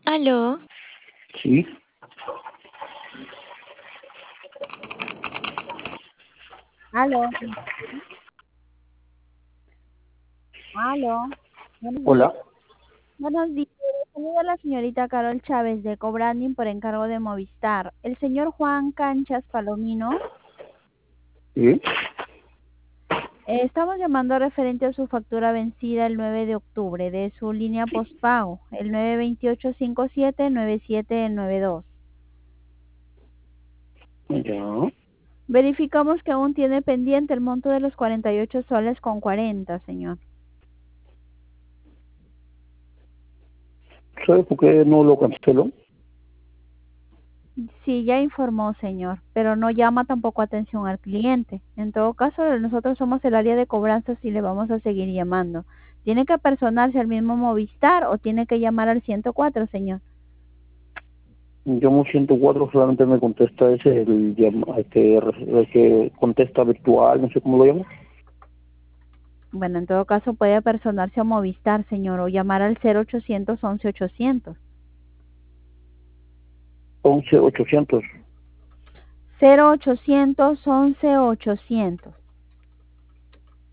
Aló, Sí, Aló, aló. Buenos días. hola. Buenos días. Saluda a la señorita Carol Chávez de Cobranding por encargo de Movistar. El señor Juan Canchas Palomino. Sí, Estamos llamando referente a su factura vencida el 9 de octubre de su línea postpago, el 928-57-9792. ya. Verificamos que aún tiene pendiente el monto de los 48 soles con 40, señor. ¿Sabe por qué no lo canceló? Sí, ya informó, señor, pero no llama tampoco atención al cliente. En todo caso, nosotros somos el área de cobranzas y le vamos a seguir llamando. ¿Tiene que personarse al mismo Movistar o tiene que llamar al 104, señor? Llamo 104, solamente me contesta ese, el que contesta virtual, no sé cómo lo llamo. Bueno, en todo caso puede personarse a Movistar, señor, o llamar al 0800 11 800. 11800. 0800 11 800.